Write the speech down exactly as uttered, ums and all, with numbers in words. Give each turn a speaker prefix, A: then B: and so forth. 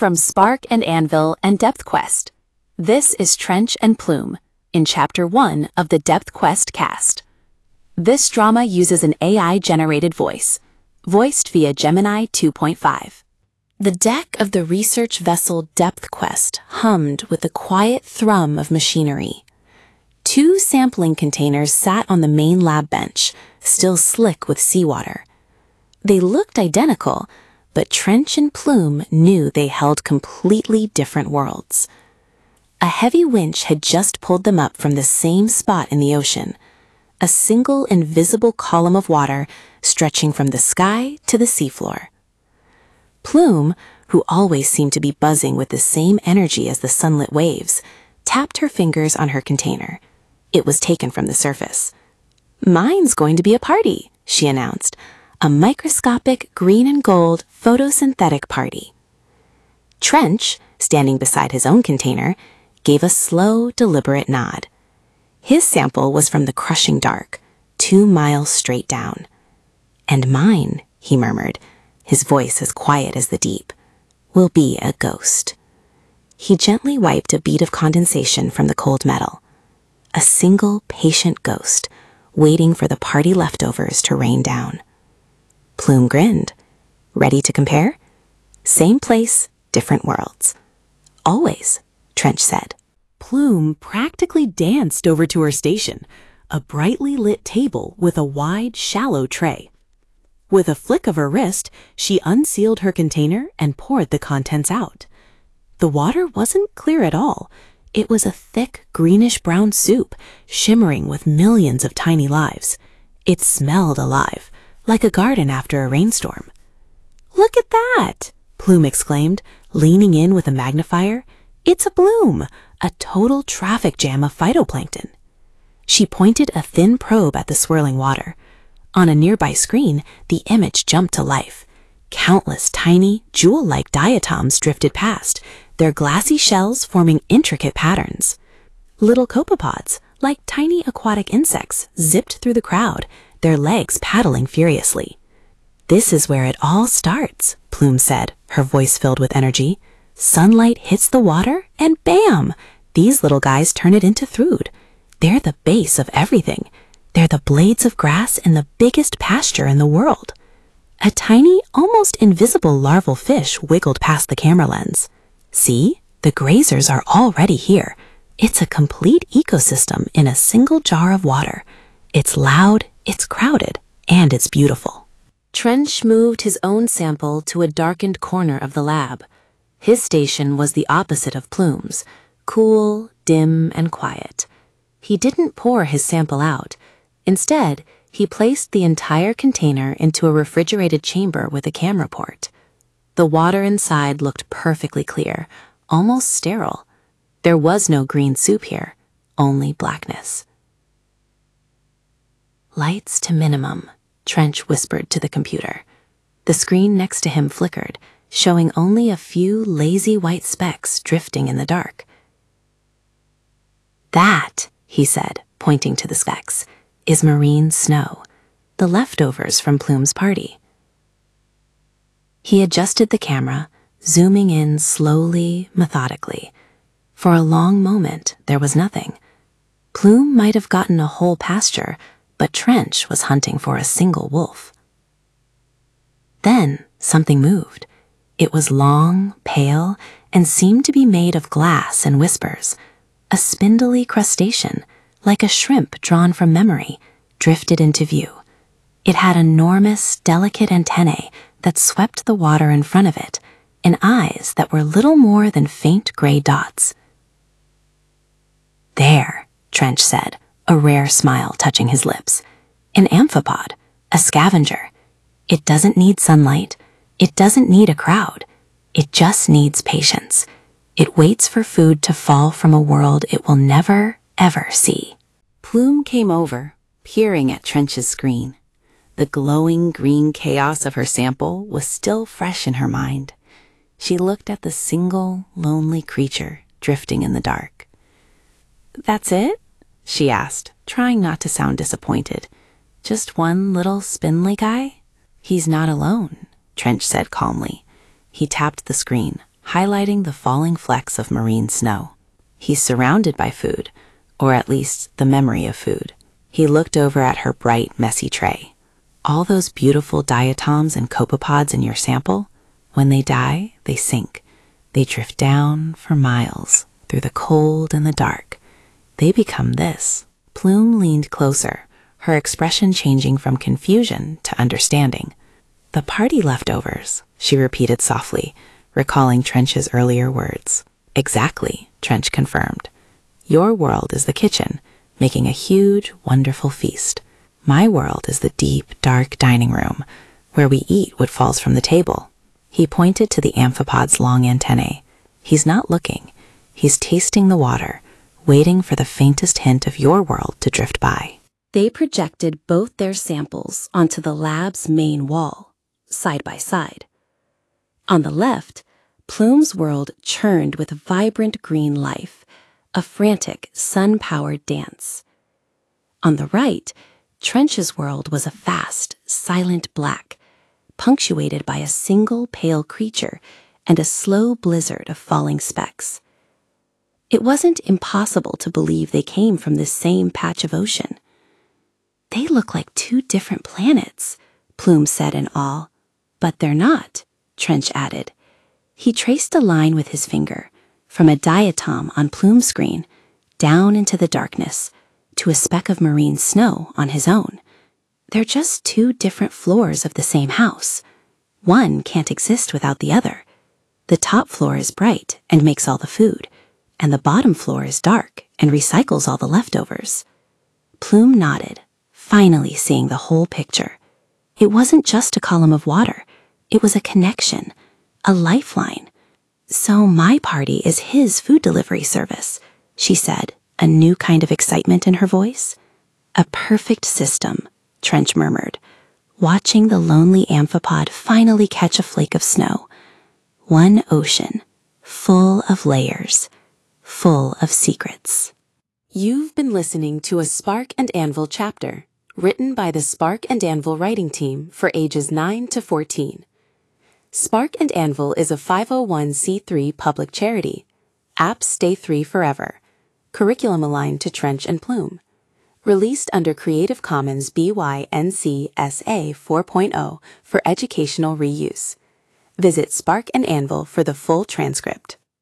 A: From Spark and Anvil and Depth Quest, this is Trench and Plume in Chapter one of the Depth Quest cast. This drama uses an A I-generated voice, voiced via Gemini two point five. The deck of the research vessel Depth Quest hummed with the quiet thrum of machinery. Two sampling containers sat on the main lab bench, still slick with seawater. They looked identical, but Trench and Plume knew they held completely different worlds. A heavy winch had just pulled them up from the same spot in the ocean, a single invisible column of water stretching from the sky to the seafloor. Plume, who always seemed to be buzzing with the same energy as the sunlit waves, tapped her fingers on her container. It was taken from the surface. "Mine's going to be a party," she announced. A microscopic green and gold photosynthetic party. Trench, standing beside his own container, gave a slow, deliberate nod. His sample was from the crushing dark, two miles straight down. "And mine," he murmured, his voice as quiet as the deep, "will be a ghost." He gently wiped a bead of condensation from the cold metal. A single, patient ghost, waiting for the party leftovers to rain down. Plume grinned. "Ready to compare?" "Same place, different worlds." "Always," Trench said.
B: Plume practically danced over to her station, a brightly lit table with a wide, shallow tray. With a flick of her wrist, she unsealed her container and poured the contents out. The water wasn't clear at all. It was a thick, greenish-brown soup, shimmering with millions of tiny lives. It smelled alive, like a garden after a rainstorm. "Look at that!" Plume exclaimed, leaning in with a magnifier. "It's a bloom, a total traffic jam of phytoplankton." She pointed a thin probe at the swirling water. On a nearby screen, the image jumped to life. Countless tiny, jewel-like diatoms drifted past, their glassy shells forming intricate patterns. Little copepods, like tiny aquatic insects, zipped through the crowd, their legs paddling furiously. "This is where it all starts," Plume said, her voice filled with energy. "Sunlight hits the water, and bam! These little guys turn it into food. They're the base of everything. They're the blades of grass in the biggest pasture in the world." A tiny, almost invisible larval fish wiggled past the camera lens. "See? The grazers are already here. It's a complete ecosystem in a single jar of water. It's loud, it's crowded, and it's beautiful." Trench moved his own sample to a darkened corner of the lab. His station was the opposite of Plume's, cool, dim, and quiet. He didn't pour his sample out. Instead, he placed the entire container into a refrigerated chamber with a camera port. The water inside looked perfectly clear, almost sterile. There was no green soup here, only blackness. "Lights to minimum," Trench whispered to the computer. The screen next to him flickered, showing only a few lazy white specks drifting in the dark. "That," he said, pointing to the specks, "is marine snow, the leftovers from Plume's party." He adjusted the camera, zooming in slowly, methodically. For a long moment, there was nothing. Plume might have gotten a whole pasture, but Trench was hunting for a single wolf. Then something moved. It was long, pale, and seemed to be made of glass and whispers. A spindly crustacean, like a shrimp drawn from memory, drifted into view. It had enormous, delicate antennae that swept the water in front of it, and eyes that were little more than faint gray dots. "There," Trench said, a rare smile touching his lips. "An amphipod, a scavenger. It doesn't need sunlight. It doesn't need a crowd. It just needs patience. It waits for food to fall from a world it will never, ever see." Plume came over, peering at Trench's screen. The glowing green chaos of her sample was still fresh in her mind. She looked at the single, lonely creature drifting in the dark. "That's it?" she asked, trying not to sound disappointed. "Just one little spindly guy?" "He's not alone," Trench said calmly. He tapped the screen,
A: highlighting the falling flecks of marine snow. He's surrounded by food, or at least the memory of food. He looked over at her bright, messy tray. All those beautiful diatoms and copepods in your sample, when they die, they sink. They drift down for miles, through the cold and the dark. They become this. Plume leaned closer, her expression changing from confusion to understanding. The party leftovers, she repeated softly, recalling Trench's earlier words. Exactly, Trench confirmed. Your world is the kitchen, making a huge, wonderful feast. My world is the deep, dark dining room, where we eat what falls from the table. He pointed to the amphipod's long antennae. He's not looking. He's tasting the water, waiting for the faintest hint of your world to drift by.
B: They projected both their samples onto the lab's main wall, side by side. On the left, Plume's world churned with vibrant green life, a frantic, sun-powered dance. On the right, Trench's world was a vast, silent black, punctuated by a single pale creature and a slow blizzard of falling specks. It wasn't impossible to believe they came from the same patch of ocean. They look like two different planets, Plume said in awe. But they're not, Trench added. He traced a line with his finger, from a diatom on Plume's screen, down into the darkness, to a speck of marine snow on his own. They're just two different floors of the same house. One can't exist without the other. The top floor is bright and makes all the food, and the bottom floor is dark and recycles all the leftovers. Plume nodded, finally seeing the whole picture. It wasn't just a column of water. It was a connection, a lifeline. So my party is his food delivery service, she said, a new kind of excitement in her voice. A perfect system, Trench murmured, watching the lonely amphipod finally catch a flake of snow. One ocean, full of layers, full of secrets.
A: You've been listening to a Spark and Anvil chapter, written by the Spark and Anvil writing team for ages nine to fourteen. Spark and Anvil is a five oh one c three public charity. Apps stay free forever. Curriculum aligned to Trench and Plume. Released under Creative Commons B Y N C S A four point oh for educational reuse. Visit Spark and Anvil for the full transcript.